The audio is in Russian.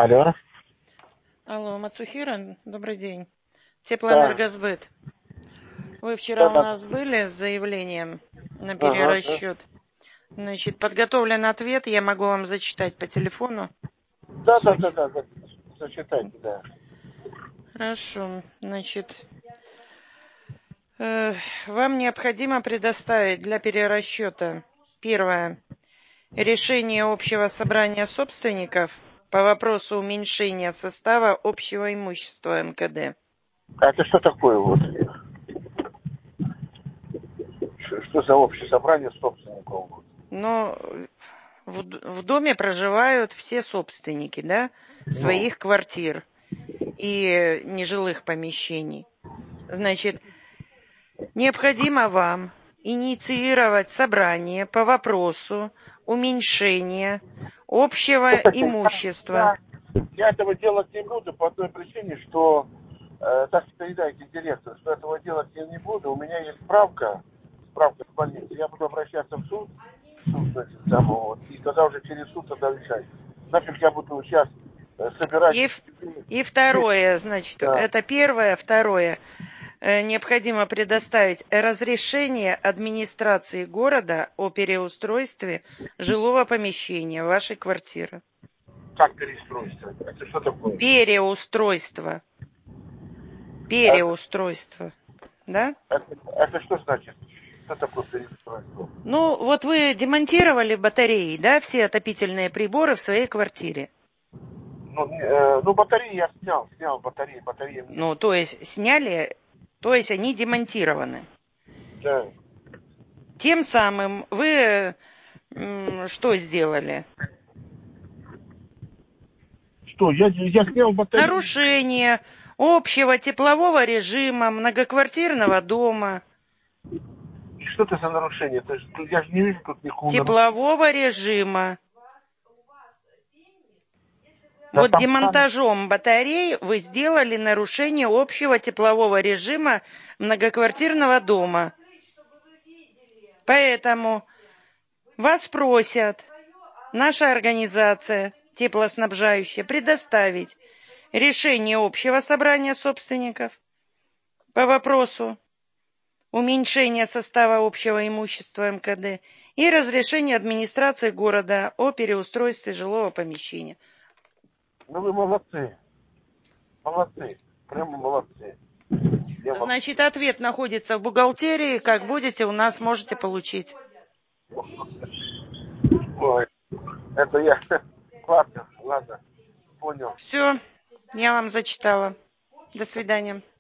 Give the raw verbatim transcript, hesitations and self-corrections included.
Алло. Алло, Мацухира, добрый день. Да. Теплоэнергосбыт. Вы вчера у Да-да. нас были с заявлением на Ага, да. перерасчет. Значит, подготовлен ответ, я могу вам зачитать по телефону Да, да, да, суть. да, да. Зачитайте, да. Хорошо, значит, э, вам необходимо предоставить для перерасчета первое решение общего собрания собственников по вопросу уменьшения состава общего имущества эм ка дэ. А это что такое вот? Ш- Что за общее собрание собственников? Вот? Но в, д- в доме проживают все собственники, да, Ну, своих квартир и нежилых помещений. Значит, необходимо вам инициировать собрание по вопросу уменьшения общего слушайте, я, имущества. я, я этого делать не буду по той причине, что э, так передайте директору, что этого делать я не буду. У меня есть справка, справка с больницы. Я буду обращаться в суд, в суд, значит, там, вот, и тогда уже через суд тогда решать. Нафиг я буду сейчас э, собирать. И, в- и второе, значит, Да. это первое, второе. Э, Необходимо предоставить разрешение администрации города о переустройстве жилого помещения вашей квартиры. Как переустройство? Это что такое? Переустройство. Это, Переустройство. Да? это, это что значит? Что такое переустройство? Ну, вот вы демонтировали батареи, да, все отопительные приборы в своей квартире. Ну, не- э, ну, батареи я снял, снял батареи, батареи мне. Ну, то есть сняли, то есть они демонтированы. Да. Тем самым вы м, что сделали? Что, я, я снял батареи? Нарушение общего теплового режима многоквартирного дома, И что это за нарушение? Это ж- тут я же не вижу тут никакого нарушения. теплового режима. Да Вот там сами- демонтажом батарей вы сделали нарушение общего теплового режима многоквартирного дома. Поэтому вас просят, наша организация теплоснабжающая, предоставить решение общего собрания собственников по вопросу уменьшения состава общего имущества эм ка дэ и разрешение администрации города о переустройстве жилого помещения. Ну вы молодцы. Молодцы. Прямо молодцы. Я вам... Значит, ответ находится в бухгалтерии. Как будете, у нас можете получить. Ой, это я... Ладно, ладно. Понял. Все, я вам зачитала. До свидания.